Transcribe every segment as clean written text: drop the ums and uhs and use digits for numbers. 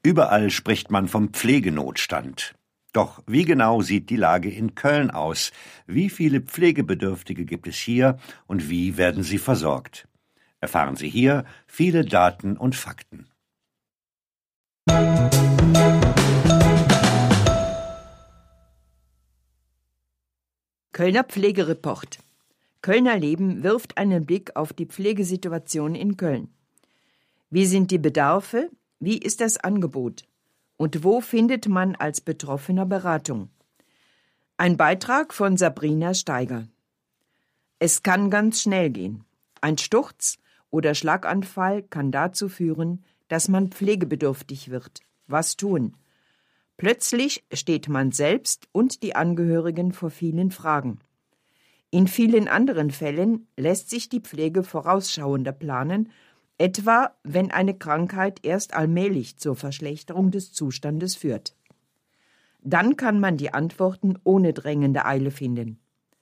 Überall spricht man vom Pflegenotstand. Doch wie genau sieht die Lage in Köln aus? Wie viele Pflegebedürftige gibt es hier und wie werden sie versorgt? Erfahren Sie hier viele Daten und Fakten. Kölner Pflegereport. Kölner Leben wirft einen Blick auf die Pflegesituation in Köln. Wie sind die Bedarfe? Wie ist das Angebot? Und wo findet man als Betroffener Beratung? Ein Beitrag von Sabrina Steiger. Es kann ganz schnell gehen. Ein Sturz oder Schlaganfall kann dazu führen, dass man pflegebedürftig wird. Was tun? Plötzlich steht man selbst und die Angehörigen vor vielen Fragen. In vielen anderen Fällen lässt sich die Pflege vorausschauender planen, etwa wenn eine Krankheit erst allmählich zur Verschlechterung des Zustandes führt. Dann kann man die Antworten ohne drängende Eile finden.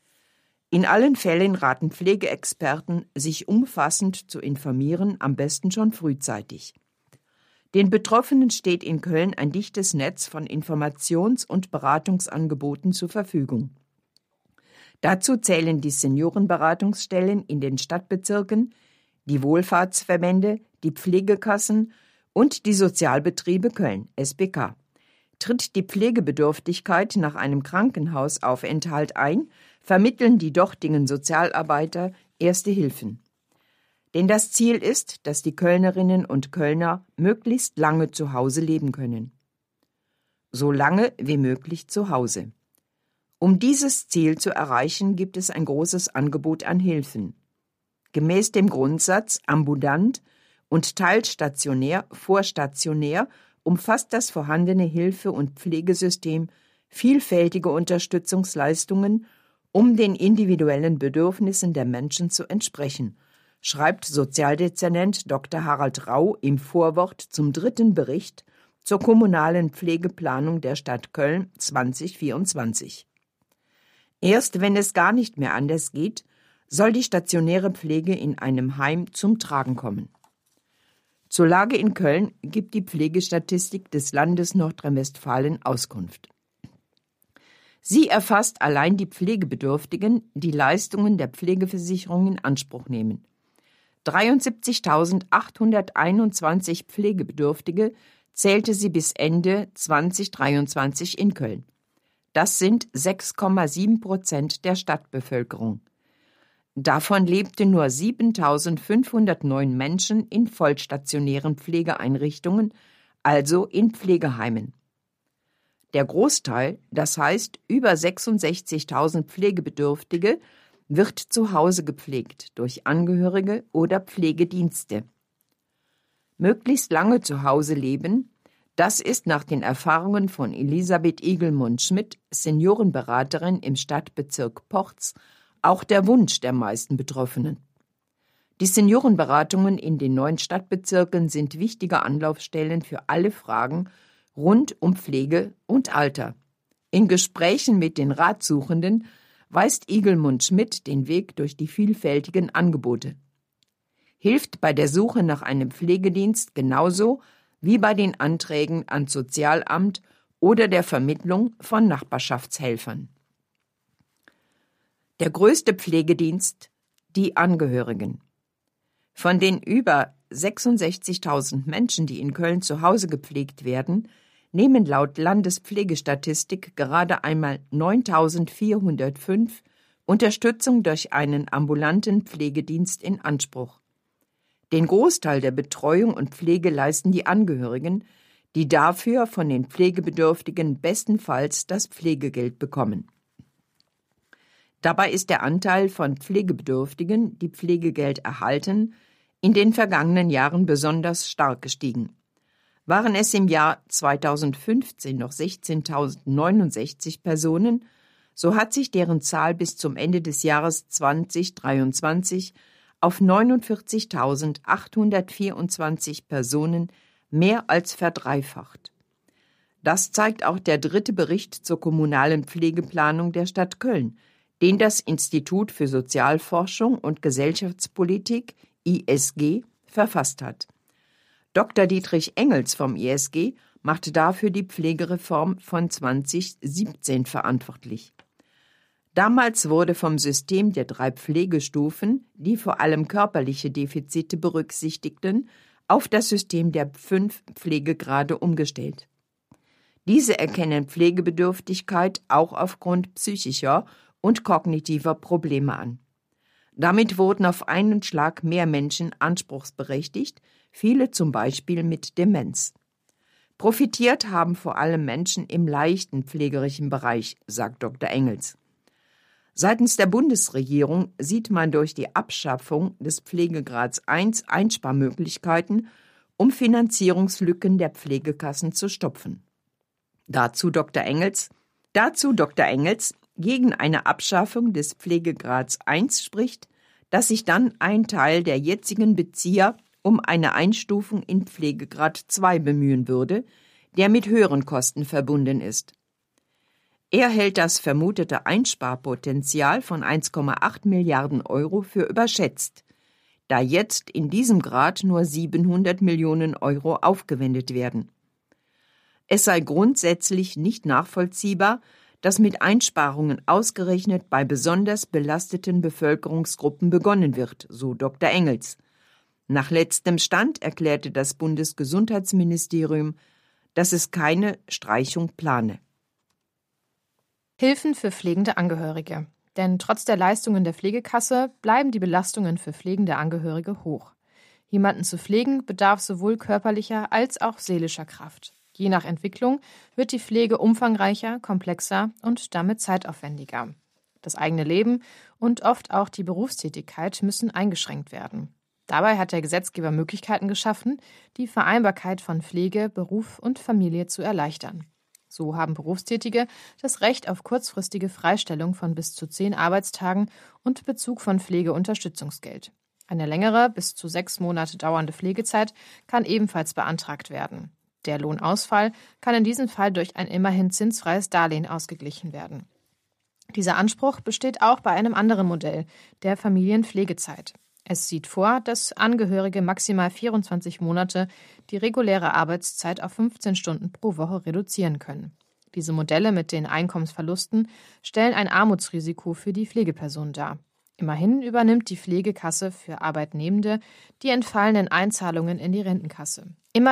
In allen Fällen raten Pflegeexperten, sich umfassend zu informieren, am besten schon frühzeitig. Den Betroffenen steht in Köln ein dichtes Netz von Informations- und Beratungsangeboten zur Verfügung. Dazu zählen die Seniorenberatungsstellen in den Stadtbezirken, die Wohlfahrtsverbände, die Pflegekassen und die Sozialbetriebe Köln, SBK. Tritt die Pflegebedürftigkeit nach einem Krankenhausaufenthalt ein, vermitteln die dortigen Sozialarbeiter Erste Hilfen. Denn das Ziel ist, dass die Kölnerinnen und Kölner möglichst lange zu Hause leben können. So lange wie möglich zu Hause. Um dieses Ziel zu erreichen, gibt es ein großes Angebot an Hilfen. Gemäß dem Grundsatz ambulant und teilstationär, vorstationär umfasst das vorhandene Hilfe- und Pflegesystem vielfältige Unterstützungsleistungen, um den individuellen Bedürfnissen der Menschen zu entsprechen, schreibt Sozialdezernent Dr. Harald Rau im Vorwort zum 3. Bericht zur kommunalen Pflegeplanung der Stadt Köln 2024. Erst wenn es gar nicht mehr anders geht, soll die stationäre Pflege in einem Heim zum Tragen kommen. Zur Lage in Köln gibt die Pflegestatistik des Landes Nordrhein-Westfalen Auskunft. Sie erfasst allein die Pflegebedürftigen, die Leistungen der Pflegeversicherung in Anspruch nehmen. 73.821 Pflegebedürftige zählte sie bis Ende 2023 in Köln. Das sind 6,7% der Stadtbevölkerung. Davon lebten nur 7.509 Menschen in vollstationären Pflegeeinrichtungen, also in Pflegeheimen. Der Großteil, das heißt über 66.000 Pflegebedürftige, wird zu Hause gepflegt durch Angehörige oder Pflegedienste. Möglichst lange zu Hause leben, das ist nach den Erfahrungen von Elisabeth Igelmund-Schmidt, Seniorenberaterin im Stadtbezirk Porz, auch der Wunsch der meisten Betroffenen. Die Seniorenberatungen in den 9 Stadtbezirken sind wichtige Anlaufstellen für alle Fragen rund um Pflege und Alter. In Gesprächen mit den Ratsuchenden weist Igelmund-Schmidt den Weg durch die vielfältigen Angebote. Hilft bei der Suche nach einem Pflegedienst genauso wie bei den Anträgen ans Sozialamt oder der Vermittlung von Nachbarschaftshelfern. Der größte Pflegedienst, die Angehörigen. Von den über 66.000 Menschen, die in Köln zu Hause gepflegt werden, nehmen laut Landespflegestatistik gerade einmal 9.405 Unterstützung durch einen ambulanten Pflegedienst in Anspruch. Den Großteil der Betreuung und Pflege leisten die Angehörigen, die dafür von den Pflegebedürftigen bestenfalls das Pflegegeld bekommen. Dabei ist der Anteil von Pflegebedürftigen, die Pflegegeld erhalten, in den vergangenen Jahren besonders stark gestiegen. Waren es im Jahr 2015 noch 16.069 Personen, so hat sich deren Zahl bis zum Ende des Jahres 2023 auf 49.824 Personen mehr als verdreifacht. Das zeigt auch der 3. Bericht zur kommunalen Pflegeplanung der Stadt Köln, den das Institut für Sozialforschung und Gesellschaftspolitik, ISG, verfasst hat. Dr. Dietrich Engels vom ISG machte dafür die Pflegereform von 2017 verantwortlich. Damals wurde vom System der 3 Pflegestufen, die vor allem körperliche Defizite berücksichtigten, auf das System der 5 Pflegegrade umgestellt. Diese erkennen Pflegebedürftigkeit auch aufgrund psychischer und kognitiver Probleme an. Damit wurden auf einen Schlag mehr Menschen anspruchsberechtigt, viele zum Beispiel mit Demenz. Profitiert haben vor allem Menschen im leichten pflegerischen Bereich, sagt Dr. Engels. Seitens der Bundesregierung sieht man durch die Abschaffung des Pflegegrads 1 Einsparmöglichkeiten, um Finanzierungslücken der Pflegekassen zu stopfen. Dazu Dr. Engels, gegen eine Abschaffung des Pflegegrads 1 spricht, dass sich dann ein Teil der jetzigen Bezieher um eine Einstufung in Pflegegrad 2 bemühen würde, der mit höheren Kosten verbunden ist. Er hält das vermutete Einsparpotenzial von 1,8 Milliarden Euro für überschätzt, da jetzt in diesem Grad nur 700 Millionen Euro aufgewendet werden. Es sei grundsätzlich nicht nachvollziehbar, dass mit Einsparungen ausgerechnet bei besonders belasteten Bevölkerungsgruppen begonnen wird, so Dr. Engels. Nach letztem Stand erklärte das Bundesgesundheitsministerium, dass es keine Streichung plane. Hilfen für pflegende Angehörige. Denn trotz der Leistungen der Pflegekasse bleiben die Belastungen für pflegende Angehörige hoch. Jemanden zu pflegen bedarf sowohl körperlicher als auch seelischer Kraft. Je nach Entwicklung wird die Pflege umfangreicher, komplexer und damit zeitaufwendiger. Das eigene Leben und oft auch die Berufstätigkeit müssen eingeschränkt werden. Dabei hat der Gesetzgeber Möglichkeiten geschaffen, die Vereinbarkeit von Pflege, Beruf und Familie zu erleichtern. So haben Berufstätige das Recht auf kurzfristige Freistellung von bis zu 10 Arbeitstagen und Bezug von Pflegeunterstützungsgeld. Eine längere, bis zu 6 Monate dauernde Pflegezeit kann ebenfalls beantragt werden. Der Lohnausfall kann in diesem Fall durch ein immerhin zinsfreies Darlehen ausgeglichen werden. Dieser Anspruch besteht auch bei einem anderen Modell, der Familienpflegezeit. Es sieht vor, dass Angehörige maximal 24 Monate die reguläre Arbeitszeit auf 15 Stunden pro Woche reduzieren können. Diese Modelle mit den Einkommensverlusten stellen ein Armutsrisiko für die Pflegeperson dar. Immerhin übernimmt die Pflegekasse für Arbeitnehmende die entfallenen Einzahlungen in die Rentenkasse.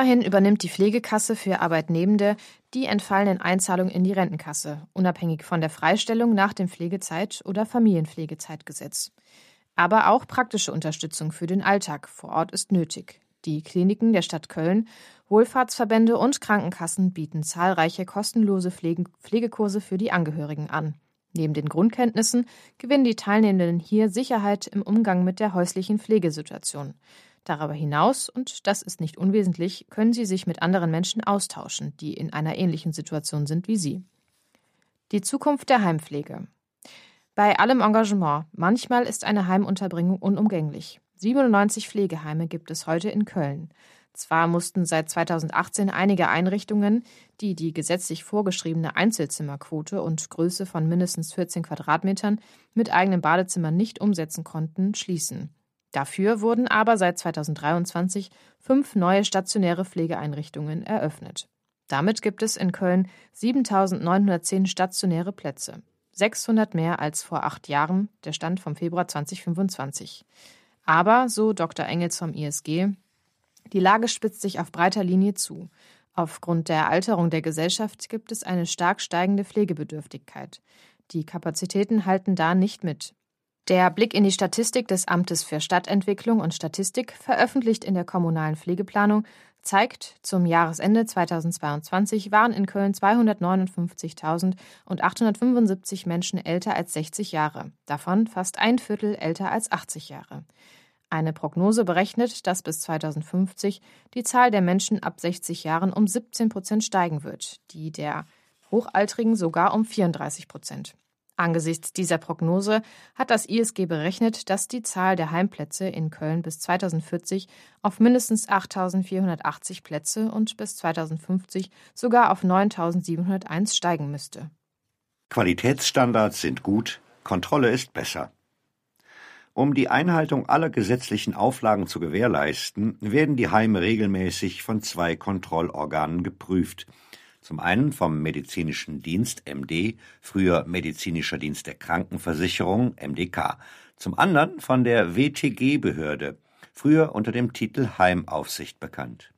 Unabhängig von der Freistellung nach dem Pflegezeit- oder Familienpflegezeitgesetz. Aber auch praktische Unterstützung für den Alltag vor Ort ist nötig. Die Kliniken der Stadt Köln, Wohlfahrtsverbände und Krankenkassen bieten zahlreiche kostenlose Pflegekurse für die Angehörigen an. Neben den Grundkenntnissen gewinnen die Teilnehmenden hier Sicherheit im Umgang mit der häuslichen Pflegesituation. Darüber hinaus, und das ist nicht unwesentlich, können sie sich mit anderen Menschen austauschen, die in einer ähnlichen Situation sind wie sie. Die Zukunft der Heimpflege. Bei allem Engagement, manchmal ist eine Heimunterbringung unumgänglich. 97 Pflegeheime gibt es heute in Köln. Zwar mussten seit 2018 einige Einrichtungen, die die gesetzlich vorgeschriebene Einzelzimmerquote und Größe von mindestens 14 Quadratmetern mit eigenem Badezimmer nicht umsetzen konnten, schließen. Dafür wurden aber seit 2023 5 neue stationäre Pflegeeinrichtungen eröffnet. Damit gibt es in Köln 7.910 stationäre Plätze. 600 mehr als vor 8 Jahren, der Stand vom Februar 2025. Aber, so Dr. Engels vom ISG, die Lage spitzt sich auf breiter Linie zu. Aufgrund der Alterung der Gesellschaft gibt es eine stark steigende Pflegebedürftigkeit. Die Kapazitäten halten da nicht mit. Der Blick in die Statistik des Amtes für Stadtentwicklung und Statistik, veröffentlicht in der kommunalen Pflegeplanung, zeigt, zum Jahresende 2022 waren in Köln 259.875 Menschen älter als 60 Jahre, davon fast ein Viertel älter als 80 Jahre. Eine Prognose berechnet, dass bis 2050 die Zahl der Menschen ab 60 Jahren um 17% steigen wird, die der Hochaltrigen sogar um 34%. Angesichts dieser Prognose hat das ISG berechnet, dass die Zahl der Heimplätze in Köln bis 2040 auf mindestens 8.480 Plätze und bis 2050 sogar auf 9.701 steigen müsste. Qualitätsstandards sind gut, Kontrolle ist besser. Um die Einhaltung aller gesetzlichen Auflagen zu gewährleisten, werden die Heime regelmäßig von 2 Kontrollorganen geprüft. Zum einen vom Medizinischen Dienst MD, früher Medizinischer Dienst der Krankenversicherung MDK, zum anderen von der WTG-Behörde, früher unter dem Titel Heimaufsicht bekannt.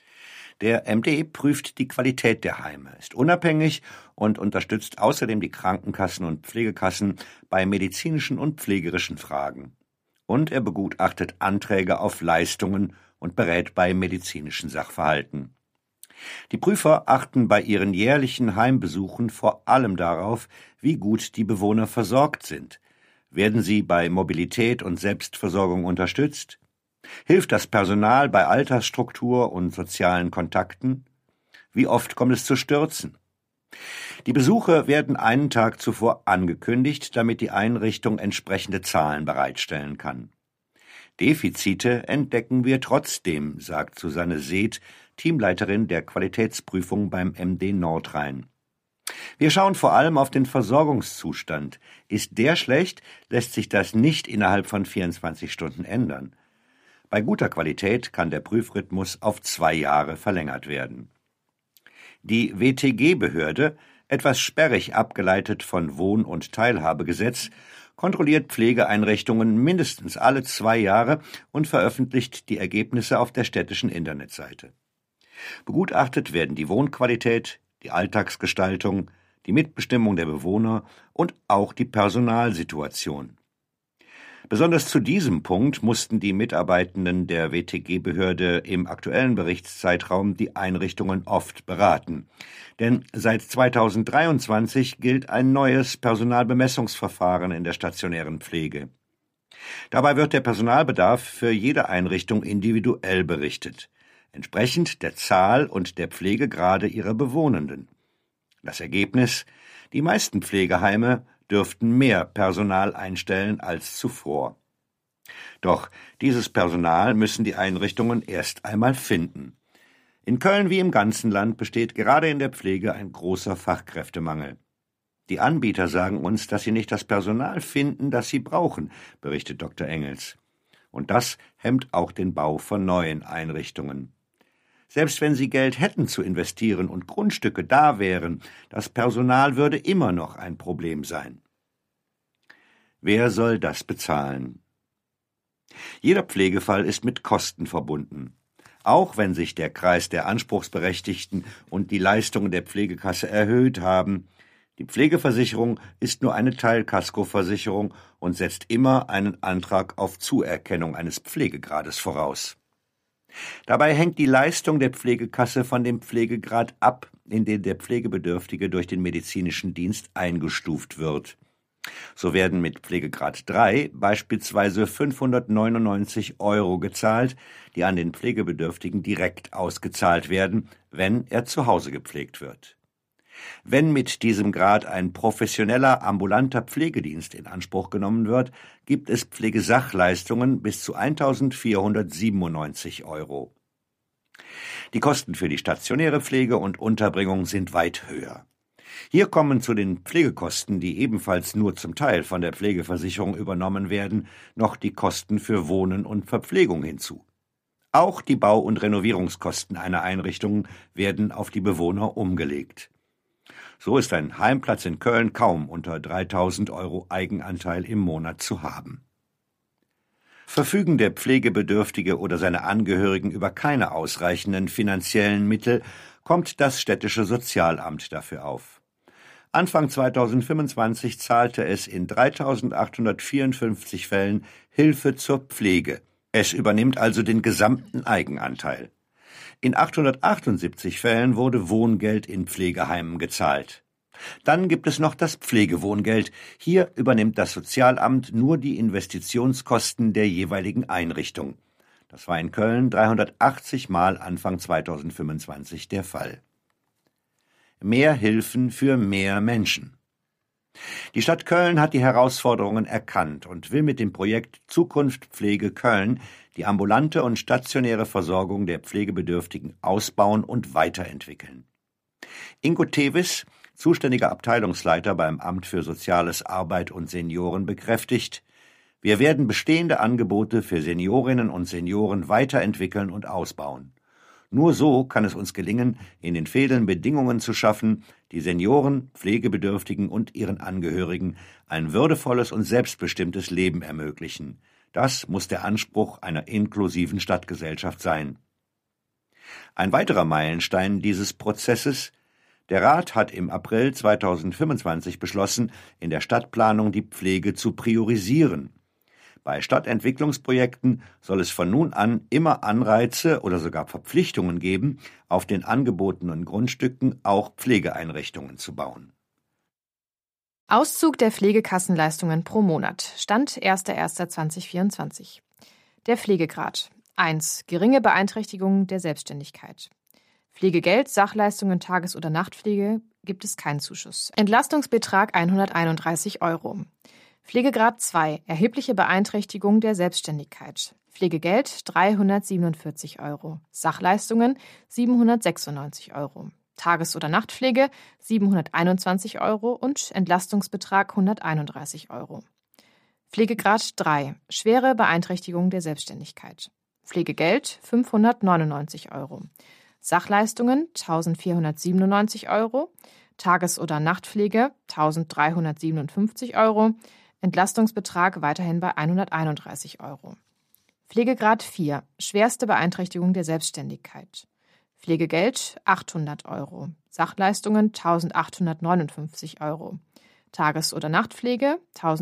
Der MD prüft die Qualität der Heime, ist unabhängig und unterstützt außerdem die Krankenkassen und Pflegekassen bei medizinischen und pflegerischen Fragen. Und er begutachtet Anträge auf Leistungen und berät bei medizinischen Sachverhalten. Die Prüfer achten bei ihren jährlichen Heimbesuchen vor allem darauf, wie gut die Bewohner versorgt sind. Werden sie bei Mobilität und Selbstversorgung unterstützt? Hilft das Personal bei Altersstruktur und sozialen Kontakten? Wie oft kommt es zu Stürzen? Die Besuche werden einen Tag zuvor angekündigt, damit die Einrichtung entsprechende Zahlen bereitstellen kann. Defizite entdecken wir trotzdem, sagt Susanne Seeth, Teamleiterin der Qualitätsprüfung beim MD Nordrhein. Wir schauen vor allem auf den Versorgungszustand. Ist der schlecht, lässt sich das nicht innerhalb von 24 Stunden ändern. Bei guter Qualität kann der Prüfrhythmus auf 2 Jahre verlängert werden. Die WTG-Behörde, etwas sperrig abgeleitet von Wohn- und Teilhabegesetz, kontrolliert Pflegeeinrichtungen mindestens alle 2 Jahre und veröffentlicht die Ergebnisse auf der städtischen Internetseite. Begutachtet werden die Wohnqualität, die Alltagsgestaltung, die Mitbestimmung der Bewohner und auch die Personalsituation. Besonders zu diesem Punkt mussten die Mitarbeitenden der WTG-Behörde im aktuellen Berichtszeitraum die Einrichtungen oft beraten. Denn seit 2023 gilt ein neues Personalbemessungsverfahren in der stationären Pflege. Dabei wird der Personalbedarf für jede Einrichtung individuell berichtet, entsprechend der Zahl und der Pflegegrade ihrer Bewohnenden. Das Ergebnis: Die meisten Pflegeheime dürften mehr Personal einstellen als zuvor. Doch dieses Personal müssen die Einrichtungen erst einmal finden. In Köln wie im ganzen Land besteht gerade in der Pflege ein großer Fachkräftemangel. Die Anbieter sagen uns, dass sie nicht das Personal finden, das sie brauchen, berichtet Dr. Engels. Und das hemmt auch den Bau von neuen Einrichtungen. Selbst wenn sie Geld hätten zu investieren und Grundstücke da wären, das Personal würde immer noch ein Problem sein. Wer soll das bezahlen? Jeder Pflegefall ist mit Kosten verbunden. Auch wenn sich der Kreis der Anspruchsberechtigten und die Leistungen der Pflegekasse erhöht haben, die Pflegeversicherung ist nur eine Teilkaskoversicherung und setzt immer einen Antrag auf Zuerkennung eines Pflegegrades voraus. Dabei hängt die Leistung der Pflegekasse von dem Pflegegrad ab, in den der Pflegebedürftige durch den medizinischen Dienst eingestuft wird. So werden mit Pflegegrad 3 beispielsweise 599 € gezahlt, die an den Pflegebedürftigen direkt ausgezahlt werden, wenn er zu Hause gepflegt wird. Wenn mit diesem Grad ein professioneller ambulanter Pflegedienst in Anspruch genommen wird, gibt es Pflegesachleistungen bis zu 1.497 €. Die Kosten für die stationäre Pflege und Unterbringung sind weit höher. Hier kommen zu den Pflegekosten, die ebenfalls nur zum Teil von der Pflegeversicherung übernommen werden, noch die Kosten für Wohnen und Verpflegung hinzu. Auch die Bau- und Renovierungskosten einer Einrichtung werden auf die Bewohner umgelegt. So ist ein Heimplatz in Köln kaum unter 3.000 € Eigenanteil im Monat zu haben. Verfügen der Pflegebedürftige oder seine Angehörigen über keine ausreichenden finanziellen Mittel, kommt das städtische Sozialamt dafür auf. Anfang 2025 zahlte es in 3.854 Fällen Hilfe zur Pflege. Es übernimmt also den gesamten Eigenanteil. In 878 Fällen wurde Wohngeld in Pflegeheimen gezahlt. Dann gibt es noch das Pflegewohngeld. Hier übernimmt das Sozialamt nur die Investitionskosten der jeweiligen Einrichtung. Das war in Köln 380 Mal Anfang 2025 der Fall. Mehr Hilfen für mehr Menschen. Die Stadt Köln hat die Herausforderungen erkannt und will mit dem Projekt Zukunft Pflege Köln die ambulante und stationäre Versorgung der Pflegebedürftigen ausbauen und weiterentwickeln. Ingo Tevis, zuständiger Abteilungsleiter beim Amt für Soziales, Arbeit und Senioren, bekräftigt: Wir werden bestehende Angebote für Seniorinnen und Senioren weiterentwickeln und ausbauen. Nur so kann es uns gelingen, in den Fehlen Bedingungen zu schaffen, die Senioren, Pflegebedürftigen und ihren Angehörigen ein würdevolles und selbstbestimmtes Leben ermöglichen. Das muss der Anspruch einer inklusiven Stadtgesellschaft sein. Ein weiterer Meilenstein dieses Prozesses: Der Rat hat im April 2025 beschlossen, in der Stadtplanung die Pflege zu priorisieren. Bei Stadtentwicklungsprojekten soll es von nun an immer Anreize oder sogar Verpflichtungen geben, auf den angebotenen Grundstücken auch Pflegeeinrichtungen zu bauen. Auszug der Pflegekassenleistungen pro Monat. Stand 1.1.2024. Der Pflegegrad. 1. Geringe Beeinträchtigung der Selbstständigkeit. Pflegegeld, Sachleistungen, Tages- oder Nachtpflege gibt es keinen Zuschuss. Entlastungsbetrag 131 €. Pflegegrad 2. Erhebliche Beeinträchtigung der Selbstständigkeit. Pflegegeld 347 €. Sachleistungen 796 €. Tages- oder Nachtpflege 721 € und Entlastungsbetrag 131 €. Pflegegrad 3. Schwere Beeinträchtigung der Selbstständigkeit. Pflegegeld 599 €. Sachleistungen 1497 €. Tages- oder Nachtpflege 1357 €. Entlastungsbetrag weiterhin bei 131 €. Pflegegrad 4. Schwerste Beeinträchtigung der Selbstständigkeit. Pflegegeld 800 €. Sachleistungen 1859 €. Tages- oder Nachtpflege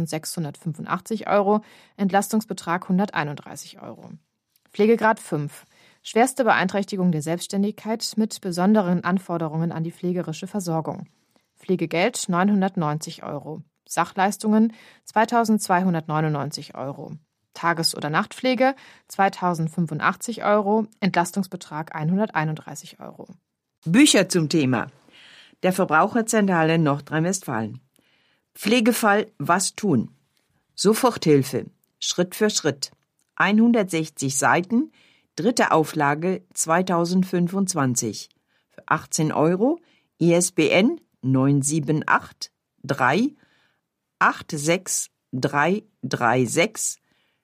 1685 €. Entlastungsbetrag 131 €. Pflegegrad 5. Schwerste Beeinträchtigung der Selbstständigkeit mit besonderen Anforderungen an die pflegerische Versorgung. Pflegegeld 990 €. Sachleistungen 2299 €. Tages- oder Nachtpflege 2085 €. Entlastungsbetrag 131 €. Bücher zum Thema. Der Verbraucherzentrale Nordrhein-Westfalen. Pflegefall Was tun? Soforthilfe. Schritt für Schritt. 160 Seiten, 3. Auflage 2025. Für 18 €, ISBN 978 3 86 336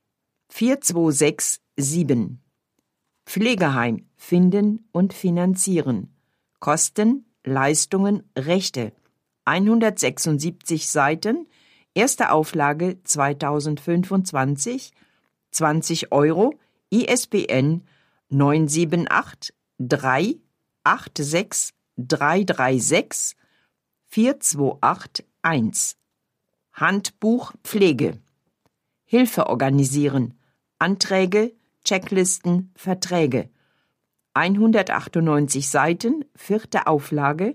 4267. Pflegeheim finden und finanzieren. Kosten, Leistungen, Rechte. 176 Seiten, 1. Auflage 2025, 20 €, ISBN 978 3 86 336 4281. Handbuch Pflege. Hilfe organisieren. Anträge, Checklisten, Verträge. 198 Seiten, 4. Auflage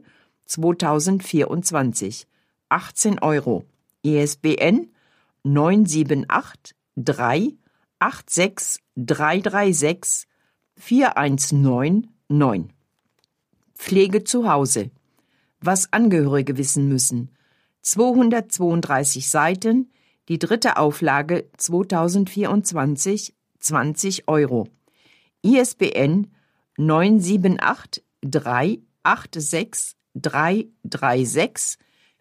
2024. 18 €. ISBN 978 3 86 336 4199. Pflege zu Hause. Was Angehörige wissen müssen. 232 Seiten, die 3. Auflage 2024, 20 €. ISBN 978 3 86 336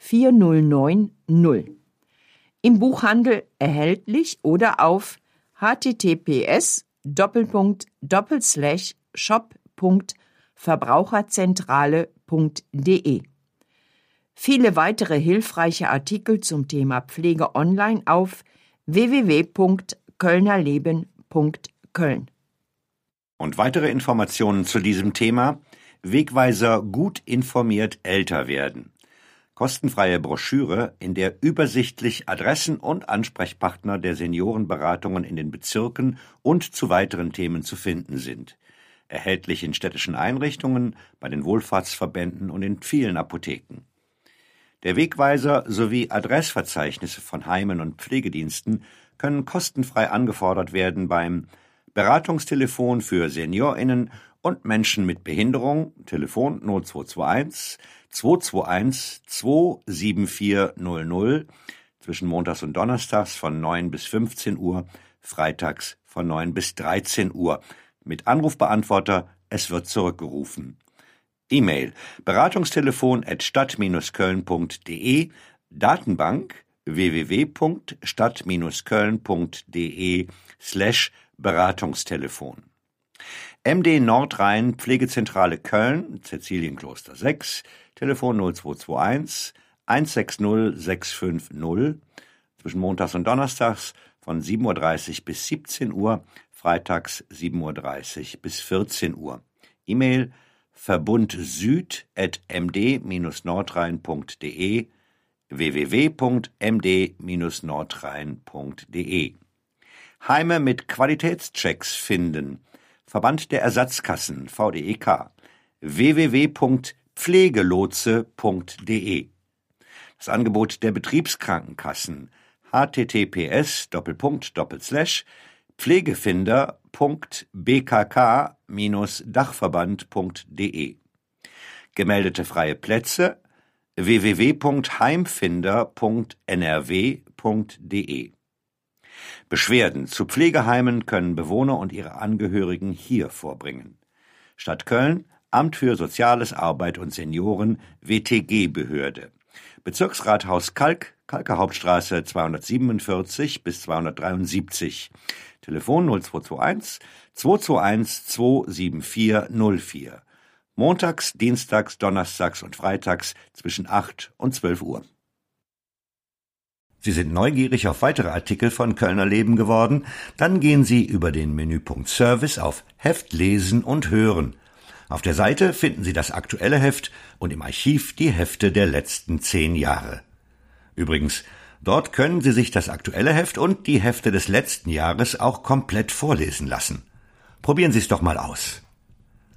4090. Im Buchhandel erhältlich oder auf https://shop.verbraucherzentrale.de. Viele weitere hilfreiche Artikel zum Thema Pflege online auf www.kölnerleben.köln. Und weitere Informationen zu diesem Thema: Wegweiser gut informiert älter werden. Kostenfreie Broschüre, in der übersichtlich Adressen und Ansprechpartner der Seniorenberatungen in den Bezirken und zu weiteren Themen zu finden sind. Erhältlich in städtischen Einrichtungen, bei den Wohlfahrtsverbänden und in vielen Apotheken. Der Wegweiser sowie Adressverzeichnisse von Heimen und Pflegediensten können kostenfrei angefordert werden beim Beratungstelefon für SeniorInnen und Menschen mit Behinderung, Telefon 0221 221 27400, zwischen montags und donnerstags von 9 bis 15 Uhr, freitags von 9 bis 13 Uhr. Mit Anrufbeantworter, es wird zurückgerufen. E-Mail: beratungstelefon@stadt-köln.de, Datenbank www.stadt-köln.de/Beratungstelefon. MD Nordrhein Pflegezentrale Köln, Cäcilienkloster 6, Telefon 0221 160 650, zwischen montags und donnerstags von 7:30 bis 17 Uhr, freitags 7:30 bis 14 Uhr. E-Mail verbundsüd@md-nordrhein.de, www.md-nordrhein.de. Heime mit Qualitätschecks finden. Verband der Ersatzkassen, VDEK, www.pflegelotse.de. Das Angebot der Betriebskrankenkassen, https://pflegefinder.bkk-dachverband.de. Gemeldete freie Plätze, www.heimfinder.nrw.de. Beschwerden zu Pflegeheimen können Bewohner und ihre Angehörigen hier vorbringen. Stadt Köln, Amt für Soziales, Arbeit und Senioren, WTG-Behörde. Bezirksrathaus Kalk, Kalker Hauptstraße 247 bis 273. Telefon 0221 221 27404. Montags, Dienstags, Donnerstags und Freitags zwischen 8 und 12 Uhr. Sie sind neugierig auf weitere Artikel von Kölner Leben geworden? Dann gehen Sie über den Menüpunkt Service auf Heft lesen und hören. Auf der Seite finden Sie das aktuelle Heft und im Archiv die Hefte der letzten 10 Jahre. Übrigens, dort können Sie sich das aktuelle Heft und die Hefte des letzten Jahres auch komplett vorlesen lassen. Probieren Sie es doch mal aus.